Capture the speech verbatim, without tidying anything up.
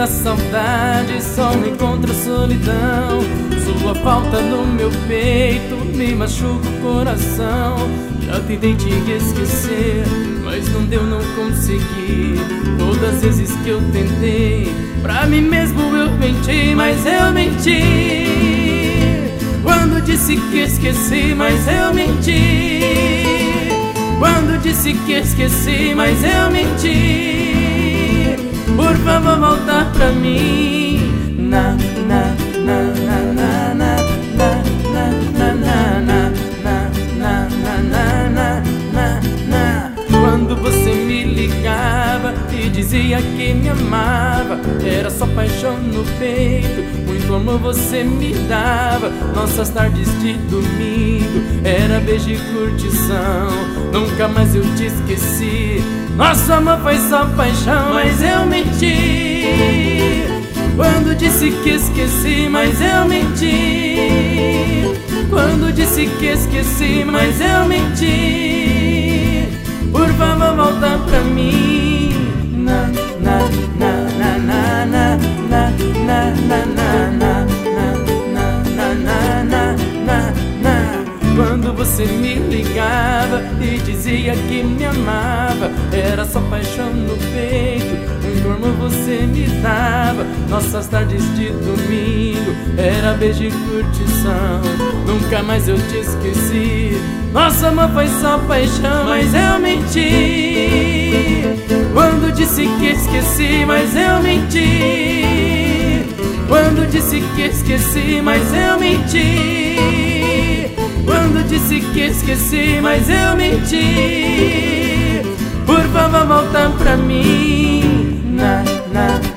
a saudade, só me encontra a solidão. Sua falta no meu peito me machuca o coração. Já tentei te esquecer, mas não deu, não consegui. Todas as vezes que eu tentei, pra mim mesmo eu menti, mas eu menti. Quando disse que esqueci, mas eu menti. Quando disse que esqueci, mas eu menti. Por favor, volta pra mim. Na, na, na, na, na, na, na, na, na, na, na, na, na, na, na, na. Quando você me ligava e dizia que me amava, era só paixão no peito, muito amor você me dava. Nossas tardes de domingo era beijo e curtição. Nunca mais eu te esqueci, nosso amor foi só paixão, mas eu menti. Quando disse que esqueci, mas eu menti. Quando disse que esqueci, mas eu menti. Por favor, volta pra mim. Na, na, na, na, na, na, na, na, na, na, na, na, na, na, na. Quando você me ligava e dizia que me amava, era só paixão no peito, muito amor você me dava. Nossas tardes de domingo era beijo e curtição. Nunca mais eu te esqueci, nosso amor foi só paixão, mas eu menti. Quando disse que esqueci, mas eu menti. Quando disse que esqueci, mas eu menti. Quando disse que esqueci, mas eu menti. Por favor, volta pra mim. Na, na,